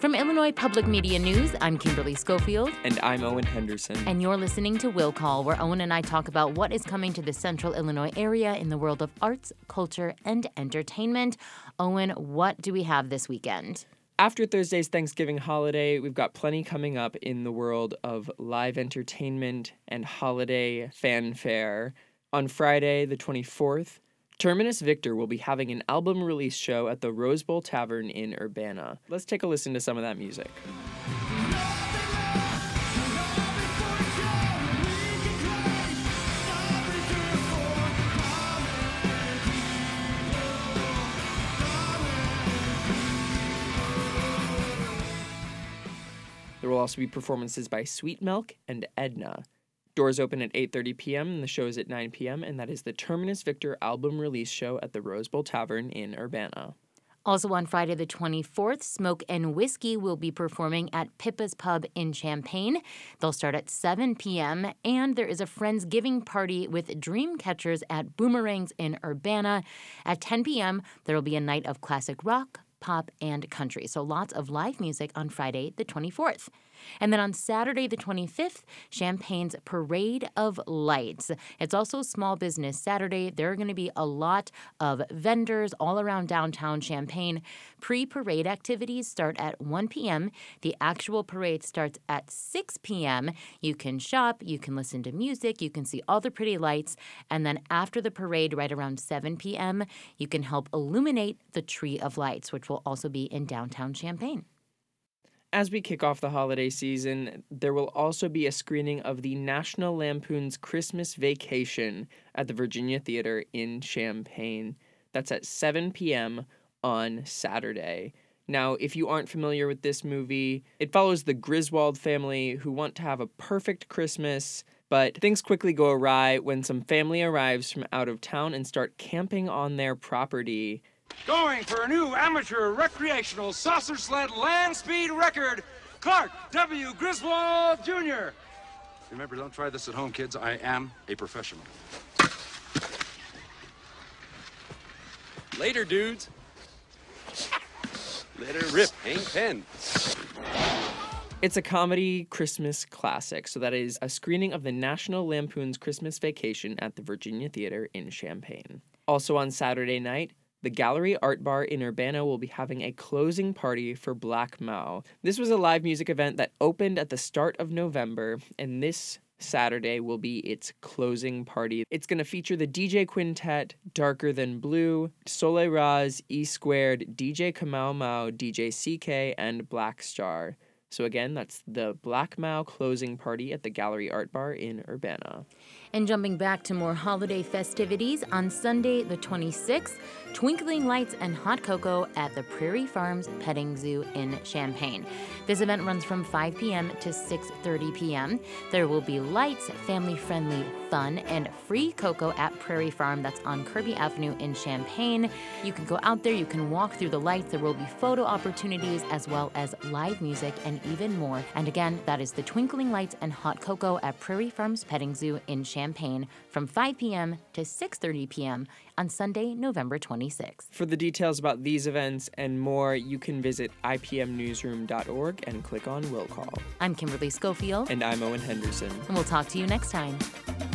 From Illinois Public Media News, I'm Kimberly Schofield. And I'm Owen Henderson. And you're listening to Will Call, where Owen and I talk about what is coming to the central Illinois area in the world of arts, culture, and entertainment. Owen, what do we have this weekend? After Thursday's Thanksgiving holiday, we've got plenty coming up in the world of live entertainment and holiday fanfare. On Friday, the 24th, Terminus Victor will be having an album release show at the Rose Bowl Tavern in Urbana. Let's take a listen to some of that music. There will also be performances by Sweet Milk and Edna. Doors open at 8:30 p.m. and the show is at 9 p.m. and that is the Terminus Victor album release show at the Rose Bowl Tavern in Urbana. Also on Friday the 24th, Smoke and Whiskey will be performing at Pippa's Pub in Champaign. They'll start at 7 p.m. and there is a Friendsgiving party with Dream Catchers at Boomerangs in Urbana. At 10 p.m., there will be a night of classic rock, pop, and country. So lots of live music on Friday the 24th. And then on Saturday the 25th, Champaign's Parade of Lights. It's also Small Business Saturday. There are going to be a lot of vendors all around downtown Champaign. Pre-parade activities start at 1 p.m. The actual parade starts at 6 p.m. You can shop, you can listen to music, you can see all the pretty lights. And then after the parade, right around 7 p.m., you can help illuminate the Tree of Lights, which will also be in downtown Champaign. As we kick off the holiday season, there will also be a screening of the National Lampoon's Christmas Vacation at the Virginia Theater in Champaign. That's at 7 p.m. on Saturday. Now, if you aren't familiar with this movie, it follows the Griswold family who want to have a perfect Christmas, but things quickly go awry when some family arrives from out of town and start camping on their property. Going for a new amateur recreational saucer sled land speed record, Clark W. Griswold Jr. Remember, don't try this at home, kids. I am a professional. Later, dudes. Let her rip, Hank Penn. It's a comedy Christmas classic, so that is a screening of the National Lampoon's Christmas Vacation at the Virginia Theater in Champaign. Also on Saturday night, the Gallery Art Bar in Urbana will be having a closing party for Black Mau. This was a live music event that opened at the start of November, and this Saturday will be its closing party. It's going to feature the DJ Quintet, Darker Than Blue, Soleil Raz, E Squared, DJ Kamau Mau, DJ CK, and Black Star. So again, that's the Black Mau closing party at the Gallery Art Bar in Urbana. And jumping back to more holiday festivities, on Sunday the 26th, Twinkling Lights and Hot Cocoa at the Prairie Farms Petting Zoo in Champaign. This event runs from 5 p.m. to 6:30 p.m. There will be lights, family-friendly fun, and free cocoa at Prairie Farm. That's on Kirby Avenue in Champaign. You can go out there, you can walk through the lights. There will be photo opportunities as well as live music and even more. And again, that is the Twinkling Lights and Hot Cocoa at Prairie Farms Petting Zoo in Champaign from 5 p.m. to 6:30 p.m. on Sunday, November 26th. For the details about these events and more, you can visit ipmnewsroom.org and click on Will Call. I'm Kimberly Schofield. And I'm Owen Henderson. And we'll talk to you next time.